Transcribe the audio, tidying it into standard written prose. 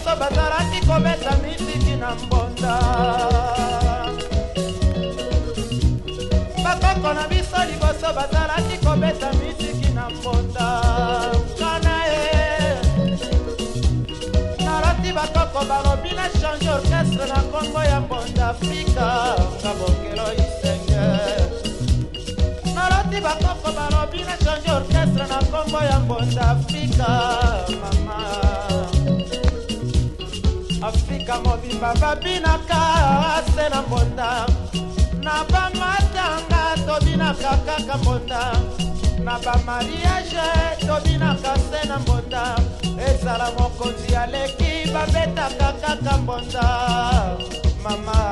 liboso bazalaki kobeta misiki na mbonda. Bakoko na biso liboso bazalaki kobeta misiki na mbonda. Kana naroti bakoko balobi na change orchestre na Kongo ya mbonda Afrika nga bokelo isenge. Naroti bakoko balobi na change orchestre na Kongo ya mbonda Afrika mama. Afrika mobimba babinaka ase na mbonda. Na ba matanga tobinaka kaka mbonda. Na ba mariage tobinaka se na mbonda. Ezala mokonzi aleki babetaka kaka mbonda mama.